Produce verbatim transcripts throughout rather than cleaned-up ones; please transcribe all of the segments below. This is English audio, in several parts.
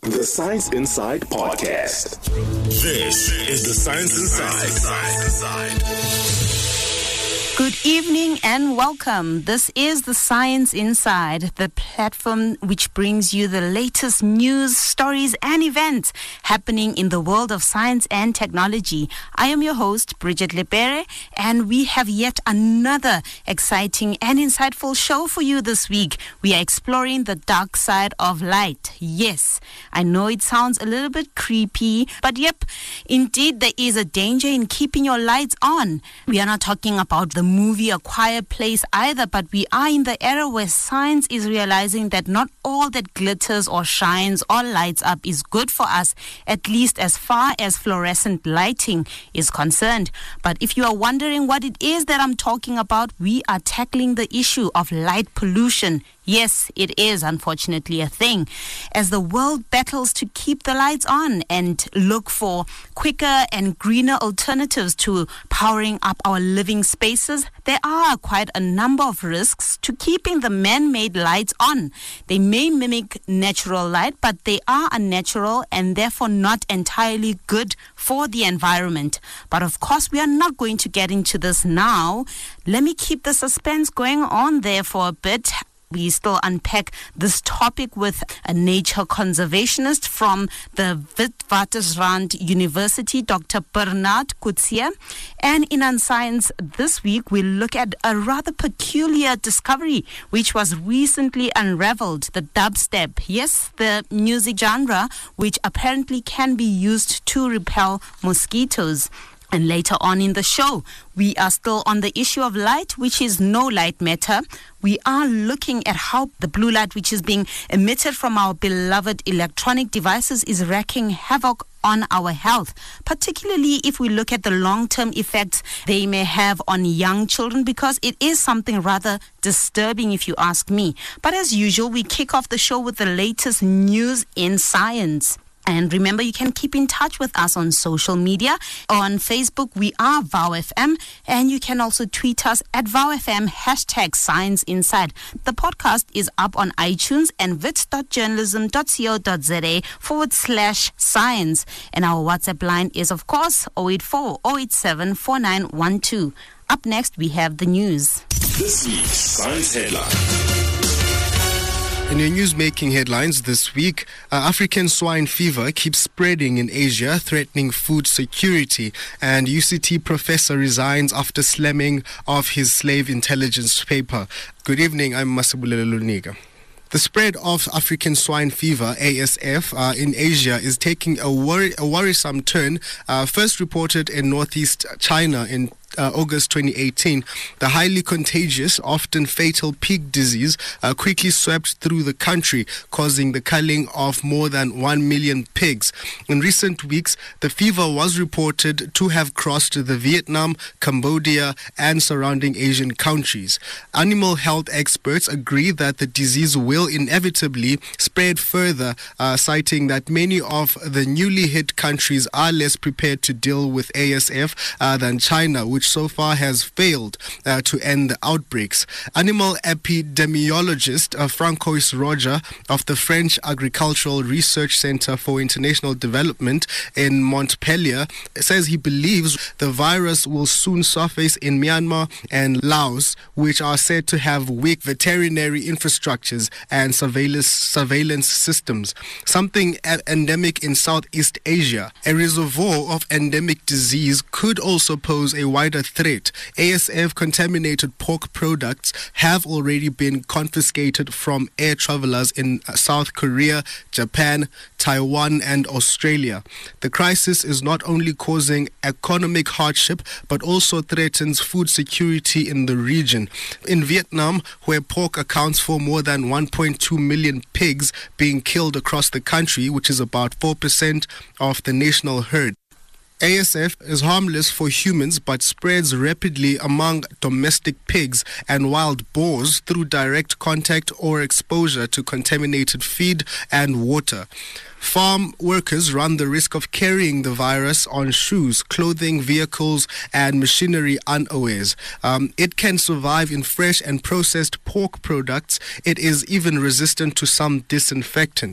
The Science Inside Podcast. This is the Science Inside. Good evening and welcome. This is the Science Inside, the platform which brings you the latest news, stories and events happening in the world of science and technology. I am your host, Bridget Lepere, and we have yet another exciting and insightful show for you this week. We are exploring the dark side of light. Yes, I know it sounds a little bit creepy, but yep, indeed there is a danger in keeping your lights on. We are not talking about the movie A Quiet Place either, but we are in the era where science is realizing that not all that glitters or shines or lights up is good for us, at least as far as fluorescent lighting is concerned. But if you are wondering what it is that I'm talking about, we are tackling the issue of light pollution. Yes, it is unfortunately a thing. As the world battles to keep the lights on and look for quicker and greener alternatives to powering up our living spaces, there are quite a number of risks to keeping the man-made lights on. They may mimic natural light, but they are unnatural and therefore not entirely good for the environment. But of course, we are not going to get into this now. Let me keep the suspense going on there for a bit. We still unpack this topic with a nature conservationist from the Witwatersrand University, Doctor Bernard Coetzee. And in Unscience this week, we look at a rather peculiar discovery which was recently unraveled, the dubstep. Yes, the music genre which apparently can be used to repel mosquitoes. And later on in the show, we are still on the issue of light, which is no light matter. We are looking at how the blue light, which is being emitted from our beloved electronic devices, is wreaking havoc on our health, particularly if we look at the long-term effects they may have on young children, because it is something rather disturbing if you ask me. But as usual, we kick off the show with the latest news in science. And remember, you can keep in touch with us on social media. On Facebook, we are VowFM, and you can also tweet us at VowFM, hashtag Science Inside. The podcast is up on iTunes and wits.journalism.co.za forward slash science. And our WhatsApp line is, of course, zero eight four zero eight seven four nine one two. Up next, we have the news. This week's Science Headline. In your news-making headlines this week, uh, African swine fever keeps spreading in Asia, threatening food security. And U C T professor resigns after slamming off his slave intelligence paper. Good evening, I'm Masibulelo Luniga. The spread of African swine fever, A S F, uh, in Asia is taking a, worry, a worrisome turn. Uh, first reported in northeast China in Uh, August twenty eighteen, the highly contagious, often fatal pig disease uh, quickly swept through the country, causing the culling of more than one million pigs. In recent weeks, the fever was reported to have crossed the Vietnam, Cambodia, and surrounding Asian countries. Animal health experts agree that the disease will inevitably spread further, uh, citing that many of the newly hit countries are less prepared to deal with A S F uh, than China, which so far has failed uh, to end the outbreaks. Animal epidemiologist uh, Francois Roger of the French Agricultural Research Center for International Development in Montpellier says he believes the virus will soon surface in Myanmar and Laos, which are said to have weak veterinary infrastructures and surveillance, surveillance systems, something endemic in Southeast Asia. A reservoir of endemic disease could also pose a wider threat. A S F-contaminated pork products have already been confiscated from air travelers in South Korea, Japan, Taiwan, and Australia. The crisis is not only causing economic hardship, but also threatens food security in the region. In Vietnam, where pork accounts for more than one point two million pigs being killed across the country, which is about four percent of the national herd. A S F is harmless for humans but spreads rapidly among domestic pigs and wild boars through direct contact or exposure to contaminated feed and water. Farm workers run the risk of carrying the virus on shoes, clothing, vehicles, and machinery unawares. Um, it can survive in fresh and processed pork products. It is even resistant to some disinfectants.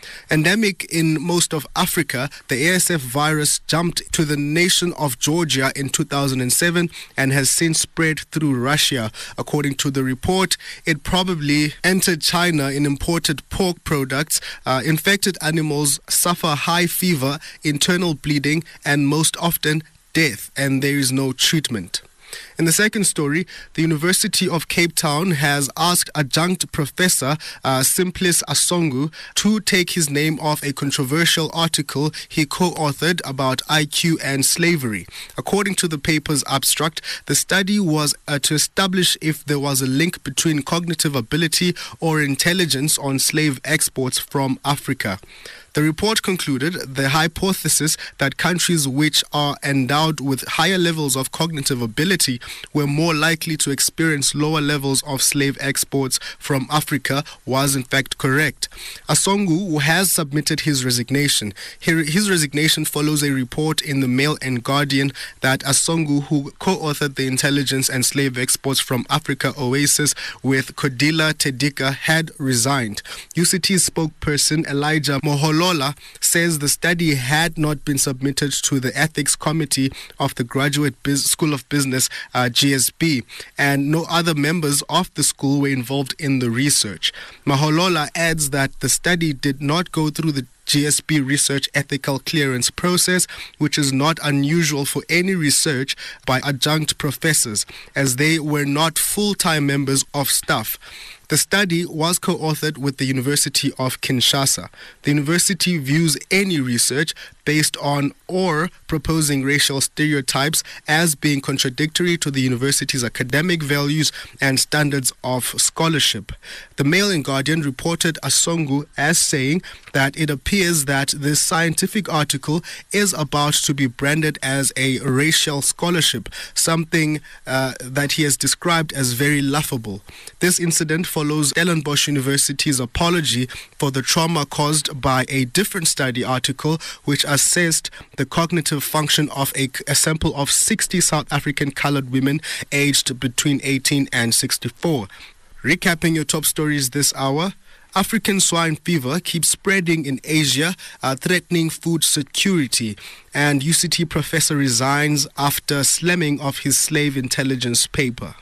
Endemic in most of Africa, the A S F virus jumped to the nation of Georgia in two thousand seven and has since spread through Russia. According to the report, it probably entered China in imported pork products. Uh, infected animals suffer high fever, internal bleeding, and most often death, and there is no treatment. In the second story, the University of Cape Town has asked adjunct professor uh, Simplice Asongu to take his name off a controversial article he co-authored about I Q and slavery. According to the paper's abstract, the study was uh, to establish if there was a link between cognitive ability or intelligence on slave exports from Africa. The report concluded the hypothesis that countries which are endowed with higher levels of cognitive ability were more likely to experience lower levels of slave exports from Africa was in fact correct. Asongu, who has submitted his resignation, his resignation follows a report in the Mail and Guardian that Asongu, who co-authored the Intelligence and Slave Exports from Africa Oasis with Kodila Tedika, had resigned. U C T's spokesperson Elijah Moholo says the study had not been submitted to the Ethics Committee of the Graduate Biz- School of Business, uh, G S B, and no other members of the school were involved in the research. Maholola adds that the study did not go through the G S B research ethical clearance process, which is not unusual for any research by adjunct professors, as they were not full-time members of staff. The study was co-authored with the University of Kinshasa. The university views any research based on or proposing racial stereotypes as being contradictory to the university's academic values and standards of scholarship. The Mail and Guardian reported Asongu as saying that it appears that this scientific article is about to be branded as a racial scholarship, something uh, that he has described as very laughable. This incident follows Stellenbosch University's apology for the trauma caused by a different study article which assessed the cognitive function of a, a sample of sixty South African colored women aged between eighteen and sixty-four. Recapping your top stories this hour, African swine fever keeps spreading in Asia, uh, threatening food security. And U C T professor resigns after slamming of his slave intelligence paper.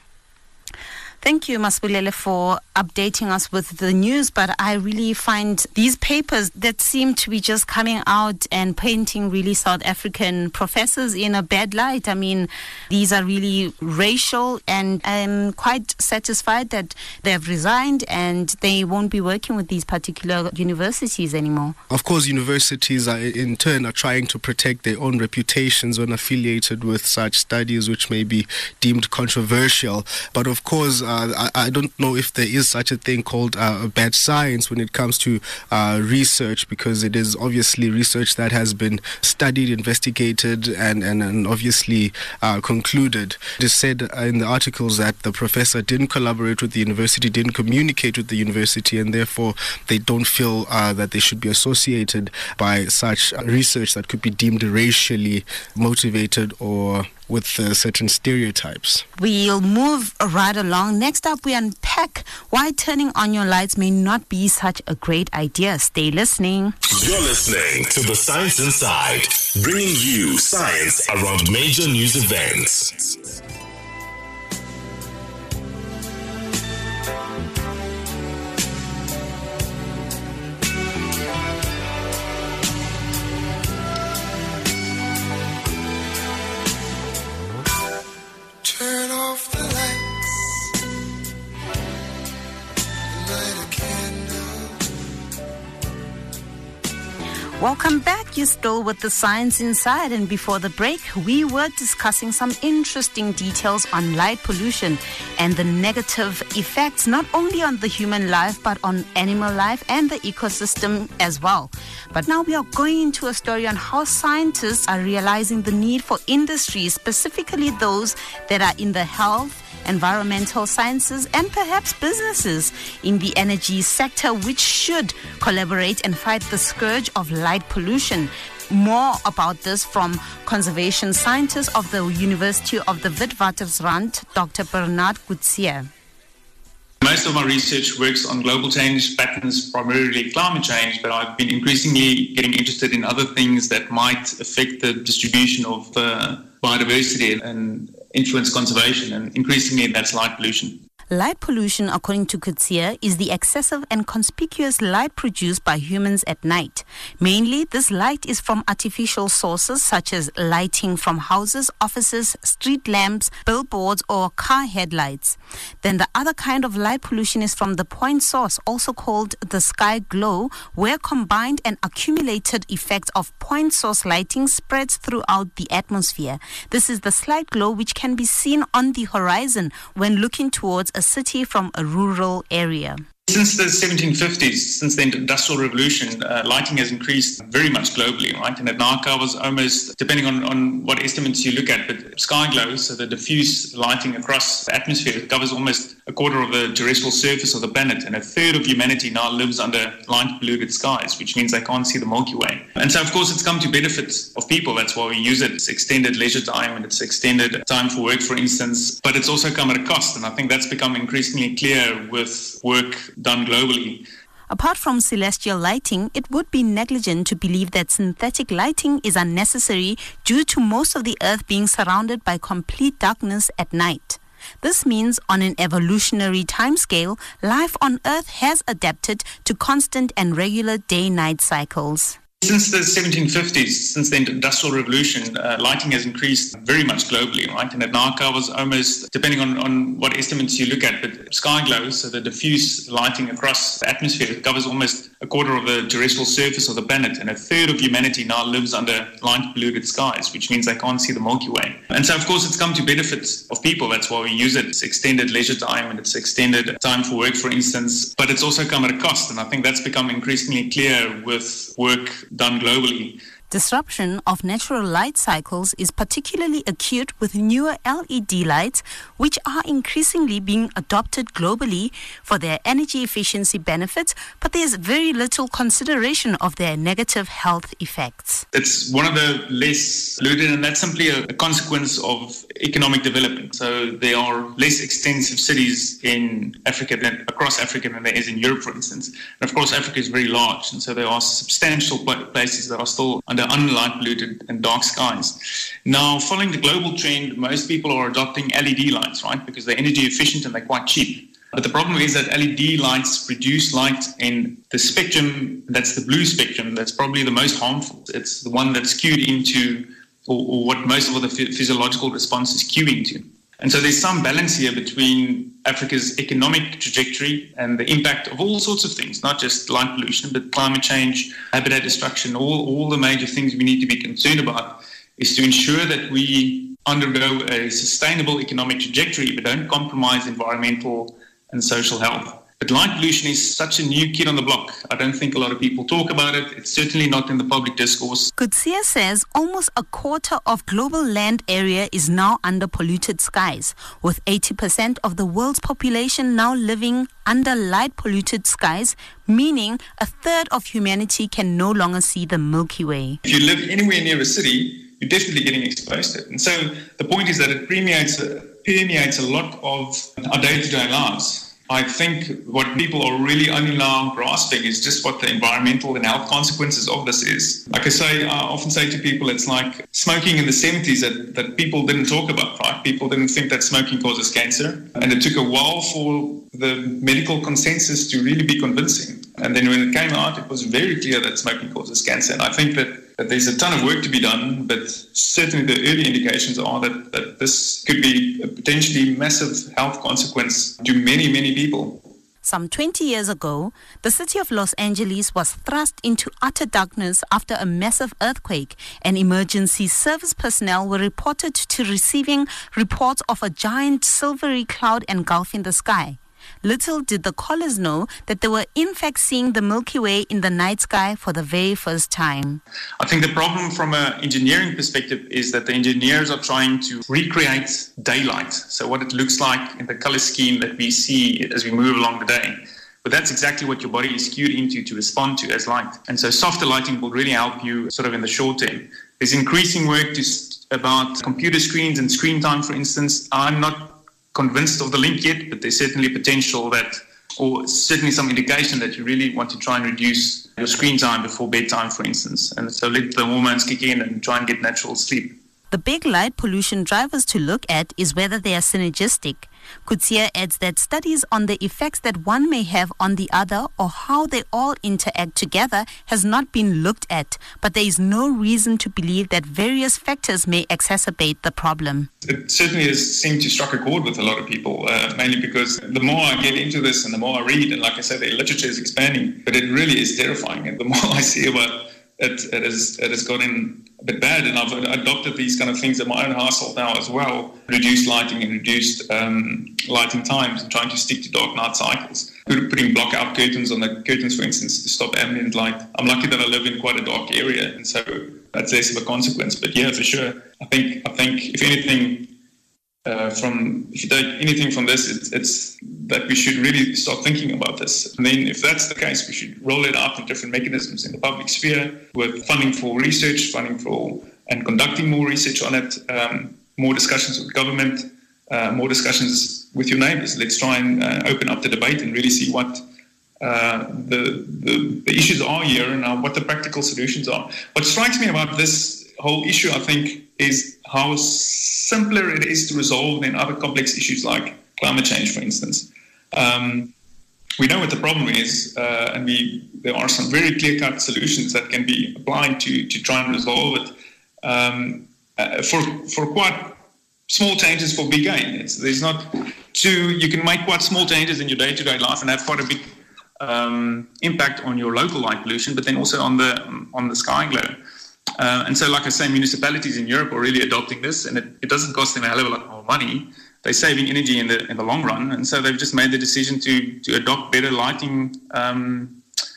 Thank you, Masipulele, for updating us with the news, but I really find these papers that seem to be just coming out and painting really South African professors in a bad light. I mean, these are really racial, and I'm quite satisfied that they have resigned and they won't be working with these particular universities anymore. Of course, universities are in turn are trying to protect their own reputations when affiliated with such studies which may be deemed controversial. But of course, Uh, I, I don't know if there is such a thing called uh, bad science when it comes to uh, research, because it is obviously research that has been studied, investigated, and, and, and obviously uh, concluded. It is said in the articles that the professor didn't collaborate with the university, didn't communicate with the university, and therefore they don't feel uh, that they should be associated by such research that could be deemed racially motivated or with uh, certain stereotypes. We'll move right along. Next up, we unpack why turning on your lights may not be such a great idea. Stay listening. You're listening to The Science Inside, bringing you science around major news events. Turn off the lights, light a candle. Welcome back. You're still with The Science Inside, and before the break, we were discussing some interesting details on light pollution and the negative effects not only on the human life but on animal life and the ecosystem as well. But now we are going into a story on how scientists are realizing the need for industries, specifically those that are in the health, environmental sciences, and perhaps businesses in the energy sector, which should collaborate and fight the scourge of light pollution. More about this from conservation scientist of the University of the Witwatersrand, Doctor Bernard Coetzee. Most of my research works on global change patterns, primarily climate change, but I've been increasingly getting interested in other things that might affect the distribution of uh, biodiversity and influence conservation, and increasingly that's light pollution. Light pollution, according to Coetzee, is the excessive and conspicuous light produced by humans at night. Mainly, this light is from artificial sources such as lighting from houses, offices, street lamps, billboards, or car headlights. Then the other kind of light pollution is from the point source, also called the sky glow, where combined and accumulated effect of point source lighting spreads throughout the atmosphere. This is the slight glow which can be seen on the horizon when looking towards a city from a rural area. Since the seventeen fifties, since the Industrial Revolution, uh, lighting has increased very much globally, right? And it now covers almost, depending on, on what estimates you look at, but sky glow, so the diffuse lighting across the atmosphere, it covers almost a quarter of the terrestrial surface of the planet, and a third of humanity now lives under light-polluted skies, which means they can't see the Milky Way. And so, of course, it's come to benefit of people. That's why we use it. It's extended leisure time and it's extended time for work, for instance. But it's also come at a cost, and I think that's become increasingly clear with work done globally. Apart from celestial lighting, it would be negligent to believe that synthetic lighting is unnecessary due to most of the Earth being surrounded by complete darkness at night. This means on an evolutionary timescale, life on Earth has adapted to constant and regular day-night cycles. Since the seventeen fifties, since the Industrial Revolution, uh, lighting has increased very much globally, right? And it now covers almost, depending on, on what estimates you look at, but sky glow, so the diffuse lighting across the atmosphere, it covers almost a quarter of the terrestrial surface of the planet, and a third of humanity now lives under light-polluted skies, which means they can't see the Milky Way. And so, of course, it's come to benefit of people. That's why we use it. It's extended leisure time and it's extended time for work, for instance. But it's also come at a cost, and I think that's become increasingly clear with work done globally. Disruption of natural light cycles is particularly acute with newer L E D lights, which are increasingly being adopted globally for their energy efficiency benefits, but there's very little consideration of their negative health effects. It's one of the less polluted, and that's simply a, a consequence of economic development. So there are less extensive cities in Africa than across Africa than there is in Europe, for instance. And of course, Africa is very large, and so there are substantial places that are still under unlight polluted and dark skies. Now, following the global trend, most people are adopting L E D lights, right? Because they're energy efficient and they're quite cheap. But the problem is that L E D lights produce light in the spectrum, that's the blue spectrum, that's probably the most harmful. It's the one that's skewed into, or, or what most of the physiological responses cue into. And so there's some balance here between Africa's economic trajectory and the impact of all sorts of things, not just light pollution, but climate change, habitat destruction, all, all the major things we need to be concerned about is to ensure that we undergo a sustainable economic trajectory but don't compromise environmental and social health. But light pollution is such a new kid on the block. I don't think a lot of people talk about it. It's certainly not in the public discourse. Coetzee says almost a quarter of global land area is now under polluted skies, with eighty percent of the world's population now living under light polluted skies, meaning a third of humanity can no longer see the Milky Way. If you live anywhere near a city, you're definitely getting exposed to it. And so the point is that it permeates, permeates a lot of our day-to-day lives. I think what people are really only now grasping is just what the environmental and health consequences of this is. Like I say, I often say to people, it's like smoking in the seventies that, that people didn't talk about, right? People didn't think that smoking causes cancer. And it took a while for the medical consensus to really be convincing. And then when it came out, it was very clear that smoking causes cancer. And I think that, that there's a ton of work to be done, but certainly the early indications are that, that this could be a potentially massive health consequence to many, many people. Some twenty years ago, the city of Los Angeles was thrust into utter darkness after a massive earthquake, and emergency service personnel were reported to receiving reports of a giant silvery cloud engulfing the sky. Little did the callers know that they were in fact seeing the Milky Way in the night sky for the very first time. I think the problem from an engineering perspective is that the engineers are trying to recreate daylight, so what it looks like in the color scheme that we see as we move along the day. But that's exactly what your body is skewed into to respond to as light. And so softer lighting will really help you sort of in the short term. There's increasing work to, about computer screens and screen time, for instance. I'm not convinced of the link yet, but there's certainly potential that, or certainly some indication that you really want to try and reduce your screen time before bedtime, for instance. And so let the hormones kick in and try and get natural sleep. The big light pollution drivers to look at is whether they are synergistic. Coetzee adds that studies on the effects that one may have on the other or how they all interact together has not been looked at, but there is no reason to believe that various factors may exacerbate the problem. It certainly has seemed to strike a chord with a lot of people, uh, mainly because the more I get into this and the more I read, and like I said, the literature is expanding, but it really is terrifying. And the more I see about it, it, is, it has gotten a bit bad, and I've adopted these kind of things in my own household now as well. Reduced lighting and reduced um, lighting times, and trying to stick to dark night cycles. Putting block-out curtains on the curtains, for instance, to stop ambient light. I'm lucky that I live in quite a dark area, and so that's less of a consequence. But yeah, for sure, I think I think if anything, uh, from if you take anything from this, it's, it's that we should really start thinking about this. And then, if that's the case, we should roll it out in different mechanisms in the public sphere, with funding for research, funding for and conducting more research on it, um, more discussions with government, uh, more discussions with your neighbours. Let's try and uh, open up the debate and really see what uh, the, the the issues are here and uh, what the practical solutions are. What strikes me about this whole issue, I think, is how simpler it is to resolve than other complex issues like climate change, for instance. Um, we know what the problem is, uh, and we, there are some very clear-cut solutions that can be applied to, to try and resolve it um, uh, for for quite small changes for big gain. It's, there's not too, you can make quite small changes in your day-to-day life and have quite a big um, impact on your local light pollution, but then also on the on the sky glow. Uh, and so, like I say, municipalities in Europe are really adopting this, and it, it doesn't cost them a hell of a lot more money. They're saving energy in the in the long run, and so they've just made the decision to to adopt better lighting um,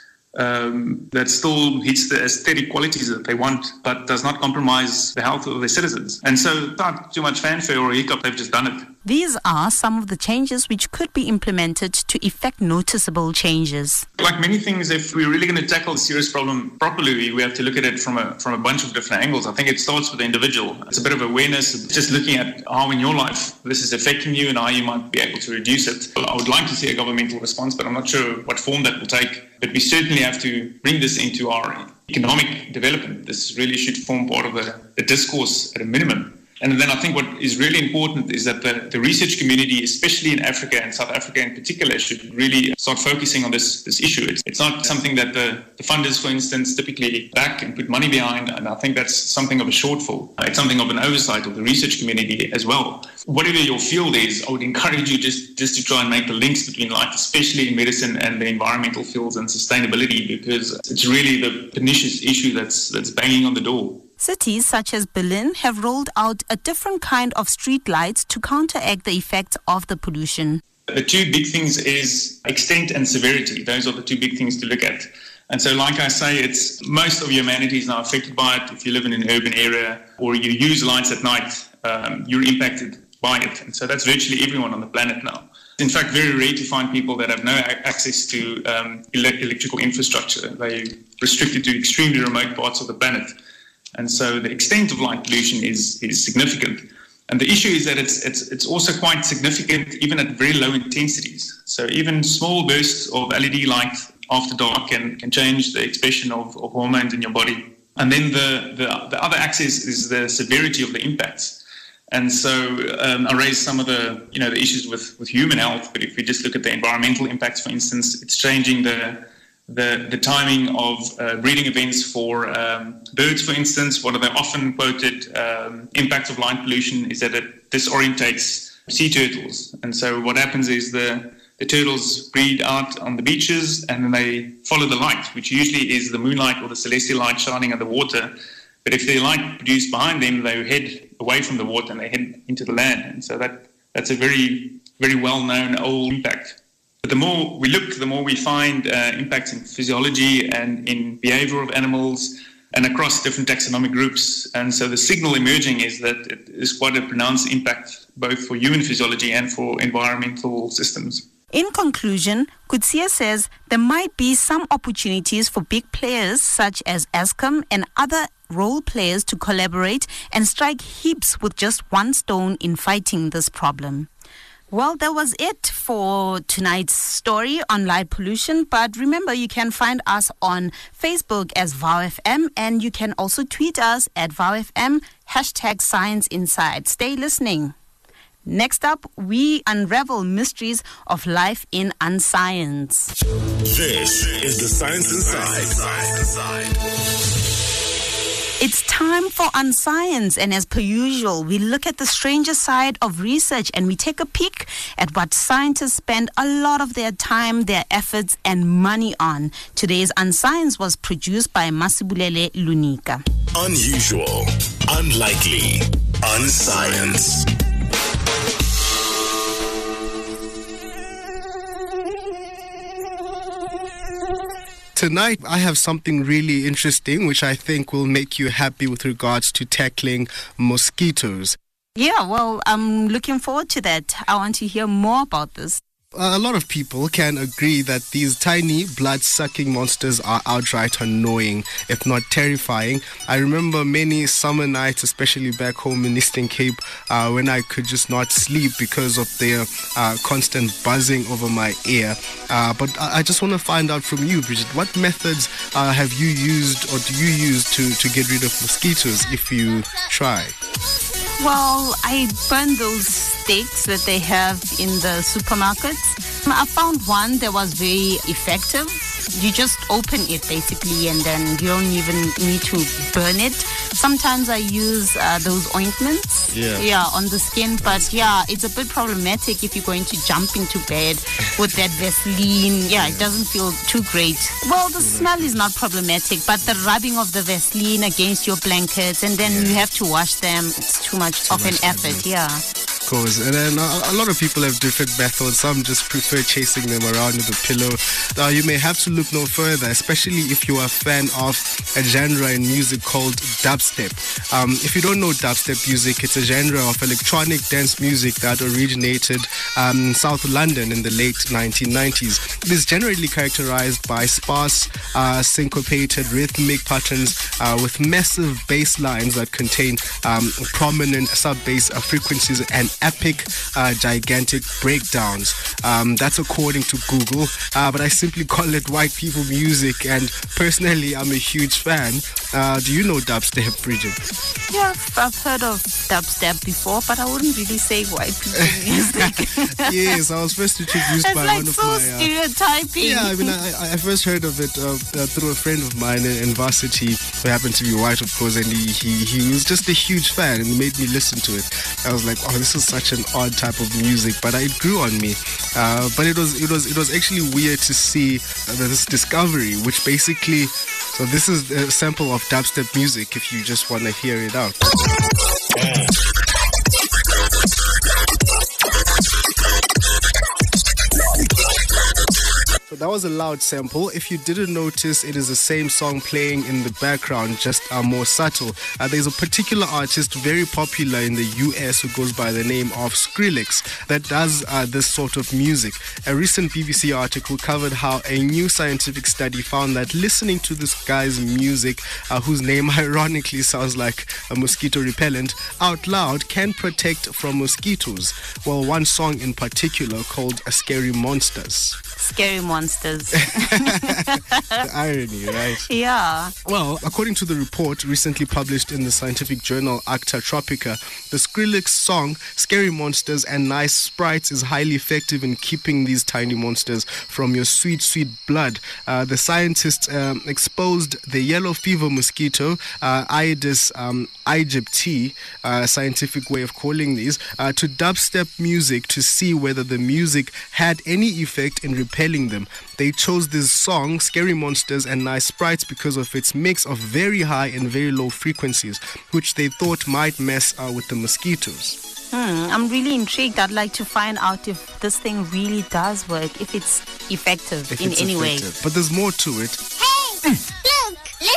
um, that still hits the aesthetic qualities that they want, but does not compromise the health of their citizens. And so, without too much fanfare or hiccup, they've just done it. These are some of the changes which could be implemented to effect noticeable changes. Like many things, if we're really going to tackle a serious problem properly, we have to look at it from a from a bunch of different angles. I think it starts with the individual. It's a bit of awareness, just looking at how in your life this is affecting you and how you might be able to reduce it. I would like to see a governmental response, but I'm not sure what form that will take. But we certainly have to bring this into our economic development. This really should form part of the, the discourse at a minimum. And then I think what is really important is that the, the research community, especially in Africa and South Africa in particular, should really start focusing on this, this issue. It's, it's not something that the, the funders, for instance, typically back and put money behind, and I think that's something of a shortfall. It's something of an oversight of the research community as well. Whatever your field is, I would encourage you just, just to try and make the links between light, especially in medicine and the environmental fields and sustainability, because it's really the pernicious issue that's that's banging on the door. Cities such as Berlin have rolled out a different kind of street lights to counteract the effects of the pollution. The two big things is extent and severity. Those are the two big things to look at. And so, like I say, it's most of humanity is now affected by it. If you live in an urban area or you use lights at night, um, you're impacted by it. And so that's virtually everyone on the planet now. In fact, very rare to find people that have no access to um, ele- electrical infrastructure. They're restricted to extremely remote parts of the planet. And so the extent of light pollution is, is significant. And the issue is that it's, it's, it's also quite significant even at very low intensities. So even small bursts of L E D light after dark can, can change the expression of, of hormones in your body. And then the, the, the other axis is the severity of the impacts. And so um, I raised some of the, you know, the issues with, with human health, but if we just look at the environmental impacts, for instance, it's changing the the, the timing of uh, breeding events for um, birds, for instance. One of the often quoted um, impacts of light pollution is that it disorientates sea turtles. And so what happens is the, the turtles breed out on the beaches and then they follow the light, which usually is the moonlight or the celestial light shining on the water. But if there's light produced behind them, they head away from the water and they head into the land. And so that that's a very, very well-known old impact. But the more we look, the more we find uh, impacts in physiology and in behavior of animals and across different taxonomic groups. And so the signal emerging is that it is quite a pronounced impact both for human physiology and for environmental systems. In conclusion, Coetzee says there might be some opportunities for big players such as Eskom and other role players to collaborate and strike heaps with just one stone in fighting this problem. Well, that was it for tonight's story on light pollution. But remember, you can find us on Facebook as VowFM, and you can also tweet us at VowFM, hashtag Science Inside. Stay listening. Next up, we unravel mysteries of life in unscience. This is the Science Inside. It's time for Unscience, and as per usual, we look at the stranger side of research and we take a peek at what scientists spend a lot of their time, their efforts, and money on. Today's Unscience was produced by Masibulele Lunika. Unusual, unlikely, unscience. Tonight, I have something really interesting which I think will make you happy with regards to tackling mosquitoes. Yeah, well, I'm looking forward to that. I want to hear more about this. A lot of people can agree that these tiny blood-sucking monsters are outright annoying, if not terrifying. I remember many summer nights, especially back home in Eastern Cape, uh, when I could just not sleep because of their uh, constant buzzing over my ear. Uh, but I just want to find out from you, Bridget, what methods uh, have you used or do you use to, to get rid of mosquitoes if you try? Well, I burn those sticks that they have in the supermarkets. I found one that was very effective. You just open it basically and then you don't even need to burn it. Sometimes I use uh, those ointments yeah. yeah, on the skin, but yeah, it's a bit problematic if you're going to jump into bed with that Vaseline. Yeah, it doesn't feel too great. Well, the smell is not problematic, but the rubbing of the Vaseline against your blankets and then you have to wash them, it's too much too of much an effort, yeah. Cause. And then uh, a lot of people have different methods. Some just prefer chasing them around with a pillow. Now, you may have to look no further, especially if you are a fan of a genre in music called dubstep. Um, if you don't know dubstep music, it's a genre of electronic dance music that originated um, in South London in the late nineteen nineties. It is generally characterized by sparse, uh, syncopated rhythmic patterns uh, with massive bass lines that contain um, prominent sub-bass uh, frequencies and epic, uh, gigantic breakdowns. Um, that's according to Google, uh, but I simply call it white people music, and personally, I'm a huge fan. Uh, do you know dubstep, Bridget? Yeah, I've, I've heard of dubstep before, but I wouldn't really say white people music. Yes, I was first introduced it's by like one of so my... Uh, stereotyping. yeah, I mean, I, I first heard of it uh, uh, through a friend of mine in, in varsity, who happened to be white, of course, and he, he, he was just a huge fan and made me listen to it. I was like, oh, this is such an odd type of music, but it grew on me. Uh, but it was it was it was actually weird to see uh, this discovery, which basically, so this is a sample of dubstep music if you just want to hear it out. So that was a loud sample. If you didn't notice, it is the same song playing in the background, just uh, more subtle. Uh, there's a particular artist very popular in the U S who goes by the name of Skrillex that does uh, this sort of music. A recent B B C article covered how a new scientific study found that listening to this guy's music, uh, whose name ironically sounds like a mosquito repellent, out loud can protect from mosquitoes. Well, one song in particular called Scary Monsters. Scary monsters. The irony, right? Yeah. Well, according to the report recently published in the scientific journal Acta Tropica, the Skrillex song Scary Monsters and Nice Sprites is highly effective in keeping these tiny monsters from your sweet, sweet blood. Uh, the scientists um, exposed the yellow fever mosquito, uh, Aedes um, aegypti, uh, scientific way of calling these, uh, to dubstep music to see whether the music had any effect in repelling them. They chose this song, Scary Monsters and Nice Sprites, because of its mix of very high and very low frequencies, which they thought might mess uh, with the mosquitoes. Hmm, I'm really intrigued. I'd like to find out if this thing really does work, if it's effective If in it's any effective. way. But there's more to it. Hey, look, listen.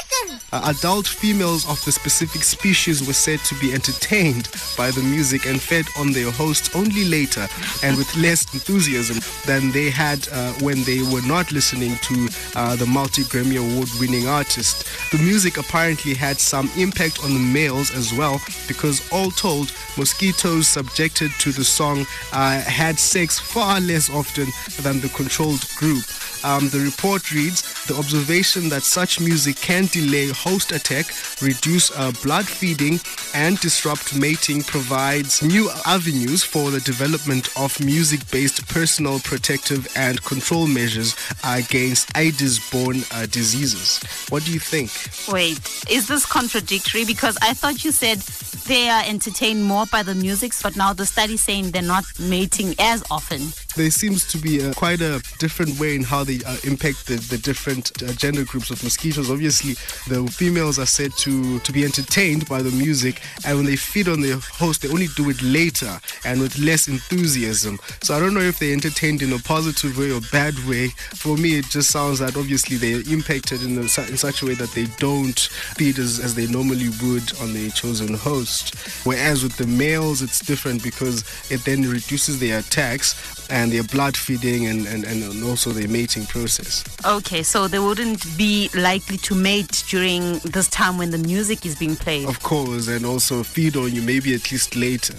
Uh, adult females of the specific species were said to be entertained by the music and fed on their hosts only later and with less enthusiasm than they had uh, when they were not listening to uh, the multi-Grammy Award-winning artist. The music apparently had some impact on the males as well, because all told, mosquitoes subjected to the song uh, had sex far less often than the controlled group. Um, the report reads, the observation that such music can delay host attack, reduce uh, blood feeding, and disrupt mating provides new avenues for the development of music-based personal protective and control measures against Aedes-borne uh, diseases. What do you think? Wait, is this contradictory? Because I thought you said they are entertained more by the music, but now the study's saying they're not mating as often. There seems to be a, quite a different way in how they uh, impact the, the different uh, gender groups of mosquitoes. Obviously, the females are said to, to be entertained by the music, and when they feed on their host, they only do it later and with less enthusiasm. So I don't know if they're entertained in a positive way or bad way. For me, it just sounds that obviously they're impacted in, a, in such a way that they don't feed as, as they normally would on their chosen host. Whereas with the males, it's different because it then reduces their attacks and their blood feeding and, and, and also their mating process. Okay, so they wouldn't be likely to mate during this time when the music is being played. Of course, and also feed on you maybe at least later.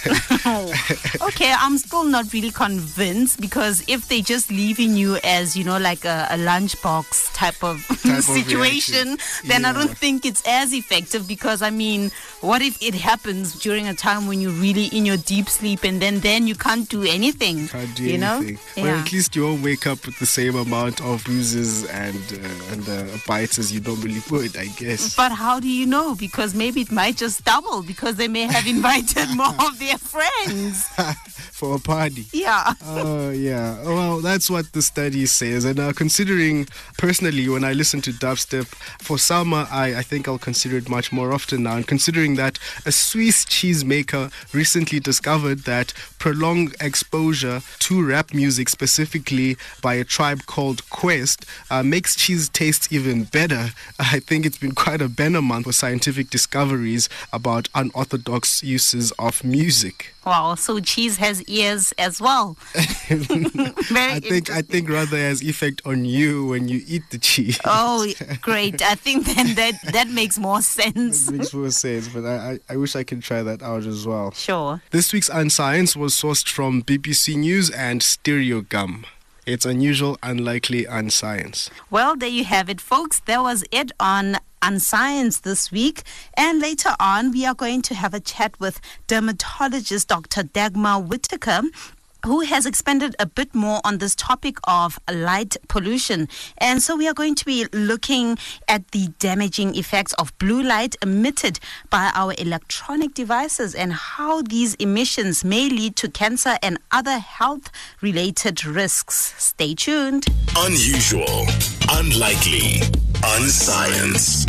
Okay, I'm still not really convinced, because if they just leaving you as, you know, like a, a lunchbox type of Type of situation, reaction. then I Yeah. don't think it's as effective, because, I mean, what if it happens during a time when you're really in your deep sleep and then, then you can't do anything? Can't do you anything. know? But Yeah. at least you won't wake up with the same amount of bruises and uh, and uh, bites as you normally would, I guess. But how do you know? Because maybe it might just double, because they may have invited more of their friends. For a party. Yeah. Oh, yeah. Well, that's what the study says. And uh, considering, personally, when I listen to dubstep, for summer, I, I think I'll consider it much more often now. And considering that a Swiss cheesemaker recently discovered that prolonged exposure to rap music, specifically by a tribe called Quest, uh, makes cheese taste even better. I think it's been quite a banner month for scientific discoveries about unorthodox uses of music. Wow, so cheese has ears as well. Very I think I think rather has effect on you when you eat the cheese. Oh, great. I think then that, that makes more sense. It makes more sense, but I, I, I wish I could try that out as well. Sure. This week's Unscience was sourced from B B C News and Stereo Gum. It's unusual, unlikely, unscience. Well, there you have it, folks. That was it on Unscience this week. And later on, we are going to have a chat with dermatologist Doctor Dagmar Whitaker, who has expanded a bit more on this topic of light pollution. And so we are going to be looking at the damaging effects of blue light emitted by our electronic devices and how these emissions may lead to cancer and other health-related risks. Stay tuned. Unusual, unlikely, unscience.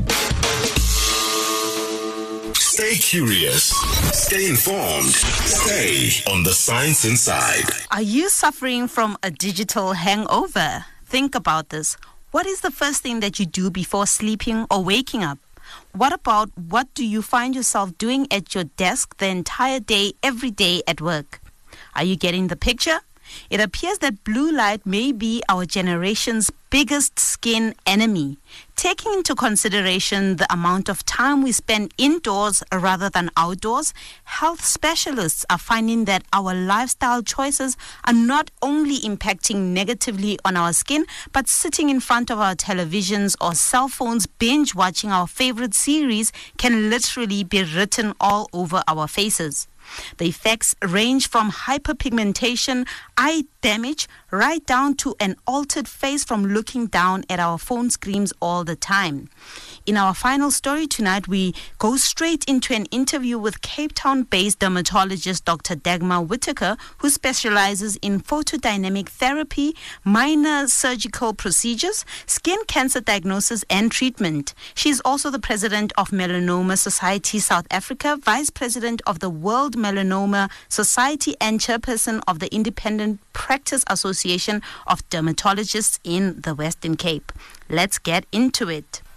Stay curious. Stay informed. Stay on the Science Inside. Are you suffering from a digital hangover? Think about this. What is the first thing that you do before sleeping or waking up? What about what do you find yourself doing at your desk the entire day, every day at work? Are you getting the picture? It appears that blue light may be our generation's biggest skin enemy. Taking into consideration the amount of time we spend indoors rather than outdoors, health specialists are finding that our lifestyle choices are not only impacting negatively on our skin, but sitting in front of our televisions or cell phones binge watching our favorite series can literally be written all over our faces. The effects range from hyperpigmentation, eye damage, right down to an altered face from looking down at our phone screens all the time. In our final story tonight, we go straight into an interview with Cape Town-based dermatologist Doctor Dagmar Whitaker, who specializes in photodynamic therapy, minor surgical procedures, skin cancer diagnosis and treatment. She is also the president of Melanoma Society South Africa, vice president of the World Melanoma Society, and chairperson of the Independent Practice Association of Dermatologists in the Western Cape. Let's get into it.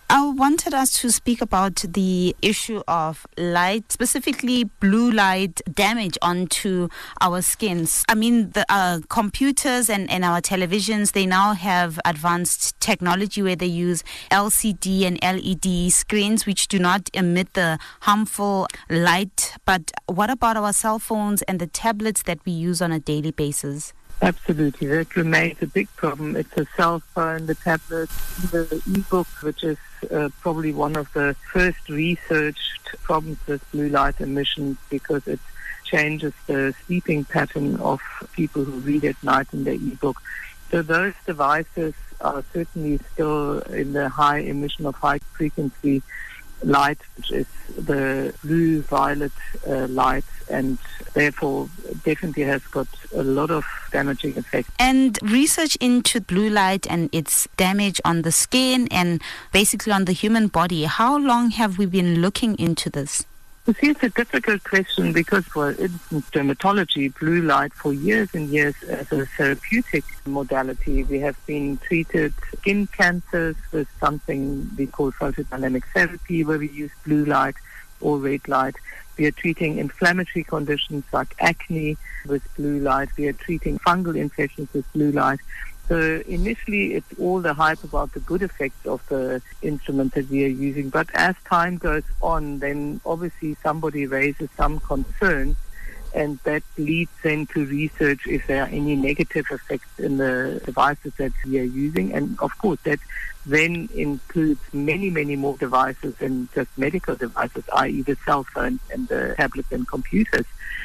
I wanted us to speak about the issue of light, specifically blue light damage onto our skins. I mean, the uh, computers and, and our televisions, they now have advanced technology where they use L C D and L E D screens which do not emit the harmful light. But what about our cell phones and the tablets that we use on a daily basis? Absolutely. That remains a big problem. It's the cell phone, the tablet, the e-book, which is uh, probably one of the first researched problems with blue light emissions because it changes the sleeping pattern of people who read at night in their e-book. So those devices are certainly still in the high emission of high frequency light, which is the blue violet uh, light, and therefore definitely has got a lot of damaging effects. And research into blue light and its damage on the skin and basically on the human body, how long have we been looking into this? You see, it's a difficult question because, for instance, dermatology, blue light for years and years as a therapeutic modality. We have been treated skin cancers with something we call photodynamic therapy, where we use blue light or red light. We are treating inflammatory conditions like acne with blue light. We are treating fungal infections with blue light. So initially, it's all the hype about the good effects of the instrument that we are using. But as time goes on, then obviously somebody raises some concern, and that leads then to research if there are any negative effects in the devices that we are using. And of course, that then includes many, many more devices than just medical devices, that is the cell phones and the tablets and computers.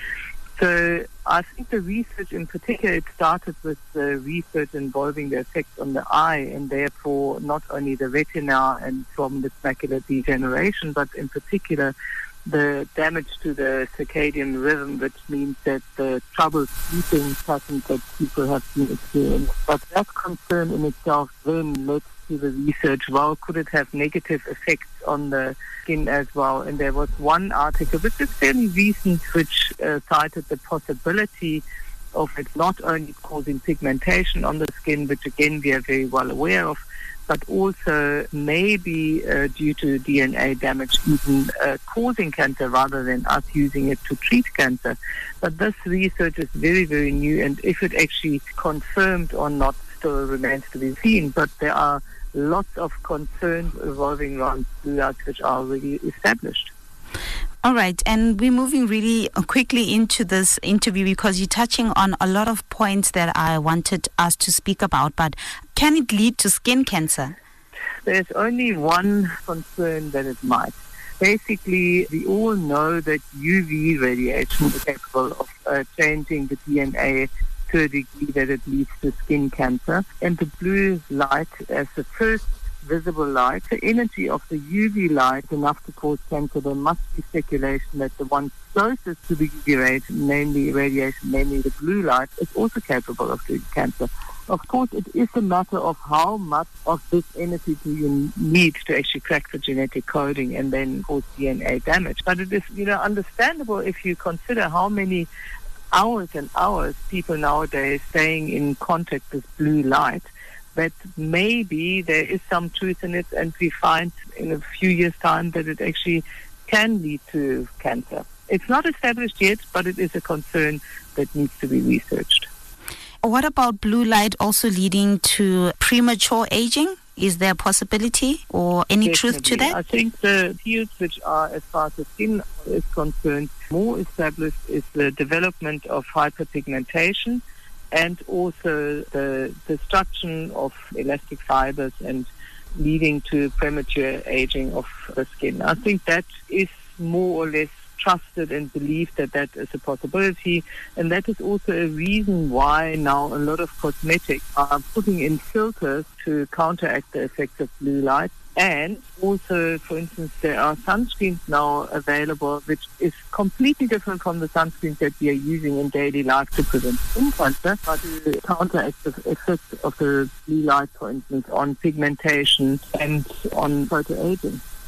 So I think the research in particular, it started with the research involving the effects on the eye, and therefore not only the retina and from the macular degeneration, but in particular the damage to the circadian rhythm, which means that the troubled sleeping patterns that people have been experiencing. But that concern in itself then led to the research, well, could it have negative effects on the skin as well? And there was one article, which is fairly recent, which uh, cited the possibility of it not only causing pigmentation on the skin, which again we are very well aware of, but also maybe uh, due to D N A damage even uh, causing cancer rather than us using it to treat cancer. But this research is very, very new, and if it actually confirmed or not still remains to be seen. But there are lots of concerns revolving around blue light which are already established. All right, and we're moving really quickly into this interview because you're touching on a lot of points that I wanted us to speak about, but can it lead to skin cancer? There's only one concern that it might. Basically, we all know that U V radiation is capable of uh, changing the D N A to a degree that it leads to skin cancer, and the blue light as the first visible light, the energy of the U V light enough to cause cancer. There must be speculation that the one closest to the U V rays, namely radiation, namely the blue light, is also capable of doing cancer. Of course, it is a matter of how much of this energy do you need to actually crack the genetic coding and then cause D N A damage. But it is, you know, understandable if you consider how many hours and hours people nowadays staying in contact with blue light, that maybe there is some truth in it, and we find in a few years' time that it actually can lead to cancer. It's not established yet, but it is a concern that needs to be researched. What about blue light also leading to premature aging? Is there a possibility or any Definitely. Truth to that? I think the fields which are, as far as the skin is concerned, more established is the development of hyperpigmentation, and also the destruction of elastic fibers and leading to premature aging of the skin. I think that is more or less trusted and believed that that is a possibility, and that is also a reason why now a lot of cosmetics are putting in filters to counteract the effects of blue light. And also, for instance, there are sunscreens now available which is completely different from the sunscreens that we are using in daily life to prevent skin cancer, but to counteract the effects of the blue light, for instance, on pigmentation and on photoaging.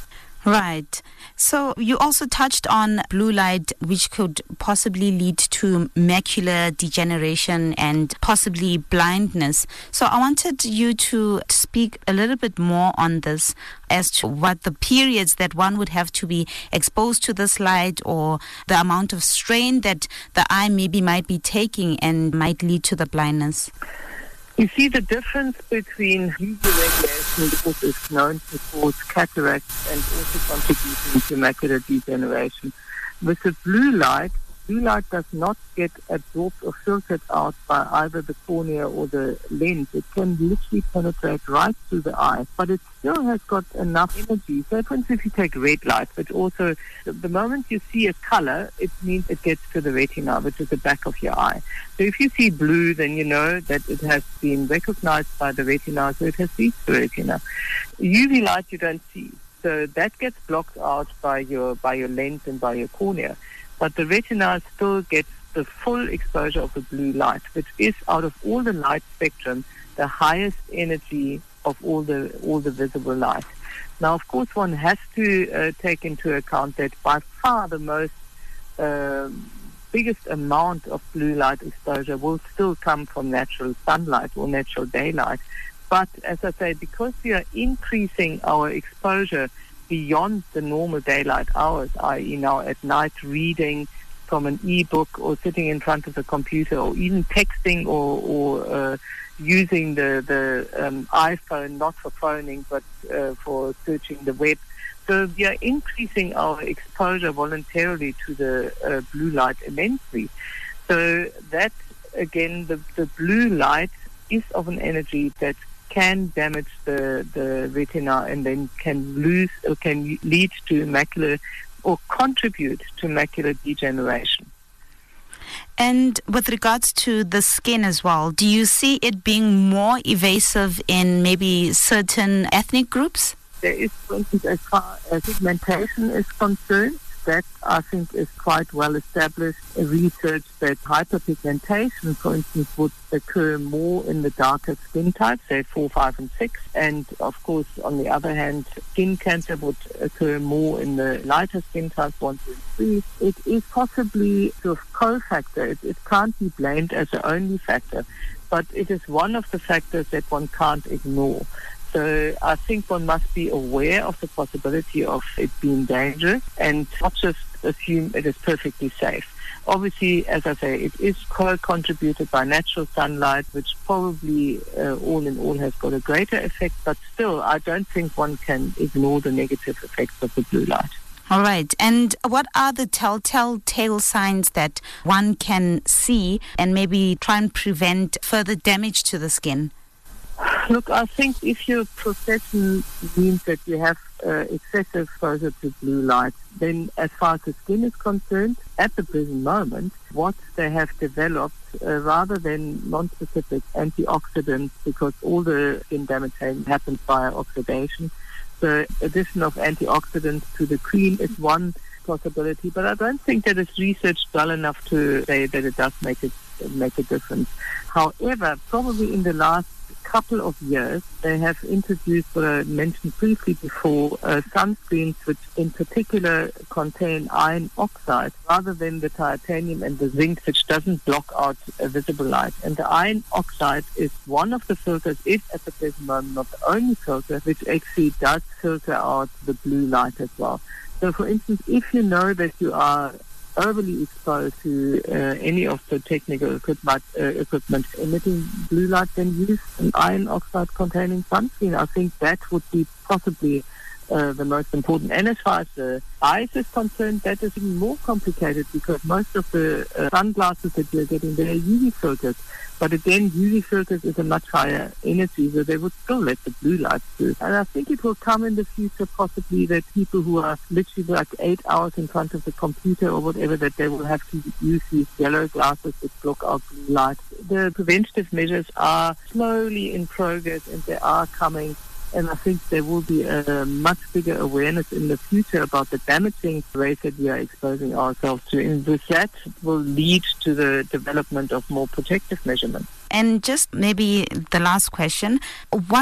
Right. So you also touched on blue light, which could possibly lead to macular degeneration and possibly blindness. So I wanted you to speak a little bit more on this as to what the periods that one would have to be exposed to this light, or the amount of strain that the eye maybe might be taking and might lead to the blindness. You see, the difference between U V radiation, which is known to cause cataracts and also contributing to macular degeneration. With the blue light, blue light does not get absorbed or filtered out by either the cornea or the lens. It can literally penetrate right through the eye, but it still has got enough energy. So, for instance, if you take red light, but also the moment you see a color, it means it gets to the retina, which is the back of your eye. So if you see blue, then you know that it has been recognized by the retina, so it has reached the retina. U V light you don't see, so that gets blocked out by your by your lens and by your cornea. But the retina still gets the full exposure of the blue light, which is, out of all the light spectrum, the highest energy of all the all the visible light. Now, of course, one has to uh, take into account that by far the most uh, biggest amount of blue light exposure will still come from natural sunlight or natural daylight. But as I say, because we are increasing our exposure beyond the normal daylight hours, that is now at night reading from an e-book or sitting in front of the computer or even texting or, or uh, using the, the um, iPhone, not for phoning but uh, for searching the web. So we are increasing our exposure voluntarily to the uh, blue light immensely. So that, again, the, the blue light is of an energy that can damage the, the retina and then can lose or can lead to macular or contribute to macular degeneration. And with regards to the skin as well, do you see it being more evasive in maybe certain ethnic groups? There is, for instance, as far as pigmentation is concerned, that I think is quite well established research that hyperpigmentation, for instance, would occur more in the darker skin types, say four, five, and six. And of course, on the other hand, skin cancer would occur more in the lighter skin types, one, two, and three. It is possibly sort of co-factor. It, it can't be blamed as the only factor, but it is one of the factors that one can't ignore. So I think one must be aware of the possibility of it being dangerous and not just assume it is perfectly safe. Obviously, as I say, it is co-contributed by natural sunlight, which probably uh, all in all has got a greater effect, but still I don't think one can ignore the negative effects of the blue light. All right. And what are the telltale tale signs that one can see and maybe try and prevent further damage to the skin? Look, I think if your profession means that you have uh, excessive exposure to blue light, then as far as the skin is concerned, at the present moment, what they have developed, uh, rather than non-specific antioxidants, because all the skin damage happens via oxidation, the addition of antioxidants to the cream is one possibility, but I don't think that it's researched well enough to say that it does make it make a difference. However, probably in the last couple of years, they have introduced what I mentioned briefly before, uh, sunscreens which in particular contain iron oxide rather than the titanium and the zinc, which doesn't block out uh, visible light. And the iron oxide is one of the filters, is at the present moment not the only filter, which actually does filter out the blue light as well. So for instance, if you know that you are overly exposed to uh, any of the technical equipment, uh, equipment emitting blue light, then use an iron oxide containing sunscreen. I think that would be possibly uh, the most important. And as far as the eyes is concerned, that is even more complicated because most of the uh, sunglasses that you're getting, they are U V filters. But again, U V filters is a much higher energy, so they would still let the blue light through. And I think it will come in the future possibly that people who are literally like eight hours in front of the computer or whatever, that they will have to use these yellow glasses that block out blue light. The preventative measures are slowly in progress and they are coming. And I think there will be a much bigger awareness in the future about the damaging rays that we are exposing ourselves to. And with that will lead to the development of more protective measurements. And just maybe the last question, what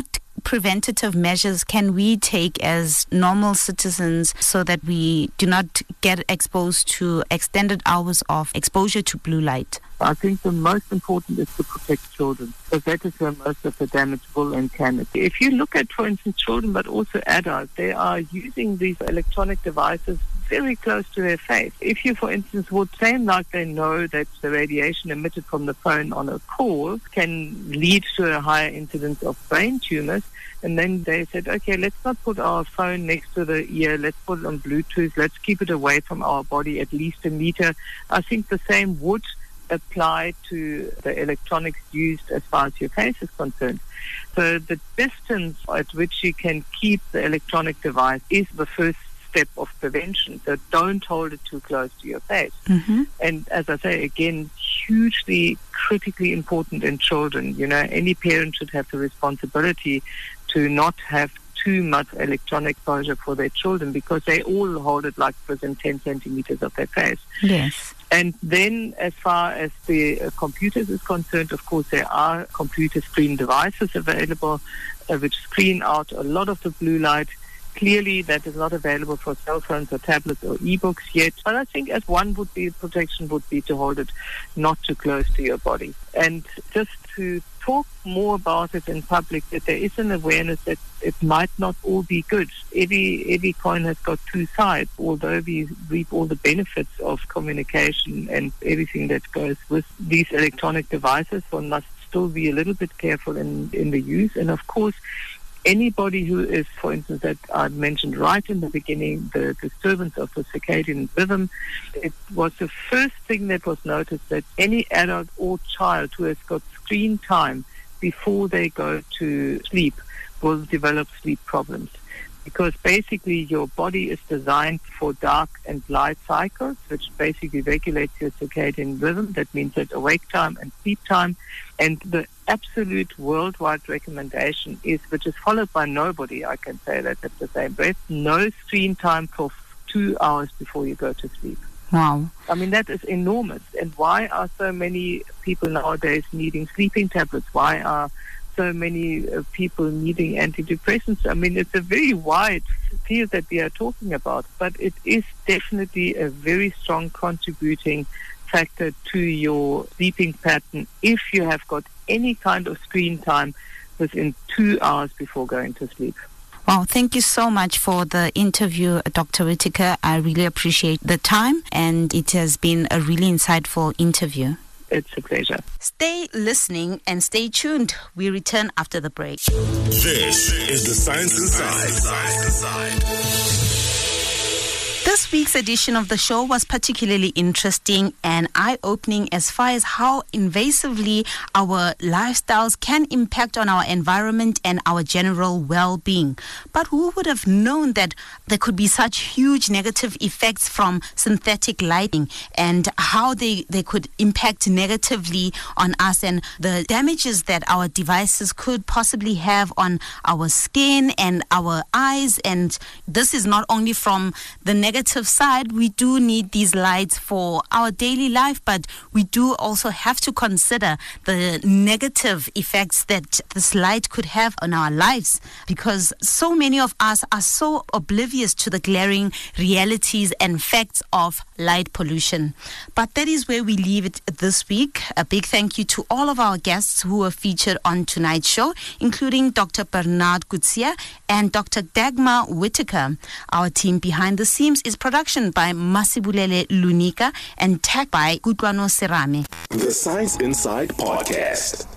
preventative measures can we take as normal citizens so that we do not get exposed to extended hours of exposure to blue light? I think the most important is to protect children, because that is where most of the damage will and can occur. If you look at, for instance, children, but also adults, they are using these electronic devices very close to their face. If you, for instance, would claim like they know that the radiation emitted from the phone on a call can lead to a higher incidence of brain tumors, and then they said, okay, let's not put our phone next to the ear, let's put it on Bluetooth, let's keep it away from our body at least a meter. I think the same would apply to the electronics used as far as your face is concerned. So the distance at which you can keep the electronic device is the first step of prevention. So don't hold it too close to your face. Mm-hmm. And as I say, again, hugely critically important in children. You know, any parent should have the responsibility to not have too much electronic exposure for their children, because they all hold it like within ten centimeters of their face. Yes. And then as far as the uh, computers is concerned, of course, there are computer screen devices available uh, which screen out a lot of the blue light. Clearly, that is not available for cell phones or tablets or e-books yet. But I think as one would be, protection would be to hold it not too close to your body. And just to talk more about it in public, that there is an awareness that it might not all be good. Every every coin has got two sides. Although we reap all the benefits of communication and everything that goes with these electronic devices, one must still be a little bit careful in, in the use. And of course, anybody who is, for instance, that I mentioned right in the beginning, the disturbance of the circadian rhythm, it was the first thing that was noticed, that any adult or child who has got screen time before they go to sleep will develop sleep problems. Because basically your body is designed for dark and light cycles, which basically regulates your circadian rhythm. That means that awake time and sleep time. And the absolute worldwide recommendation is, which is followed by nobody, I can say that at the same breath, no screen time for two hours before you go to sleep. Wow. I mean, that is enormous. And why are so many people nowadays needing sleeping tablets? Why are so many uh, people needing antidepressants? I mean, it's a very wide field that we are talking about, but it is definitely a very strong contributing factor to your sleeping pattern if you have got any kind of screen time within two hours before going to sleep. Wow, thank you so much for the interview, Doctor Whitaker. I really appreciate the time, and it has been a really insightful interview. It's a pleasure. Stay listening and stay tuned. We return after the break. This is the Science Inside. Science Inside. This week's edition of the show was particularly interesting and eye-opening as far as how invasively our lifestyles can impact on our environment and our general well-being. But who would have known that there could be such huge negative effects from synthetic lighting, and how they, they could impact negatively on us, and the damages that our devices could possibly have on our skin and our eyes. And this is not only from the negative side. We do need these lights for our daily life, but we do also have to consider the negative effects that this light could have on our lives, because so many of us are so oblivious to the glaring realities and facts of light pollution. But that is where we leave it this week. A big thank you to all of our guests who were featured on tonight's show, including Doctor Bernard Coetzee and Doctor Dagmar Whitaker. Our team behind the scenes is production by Masibulele Lunika and tech by Kutlwano Serame. The Science Inside Podcast.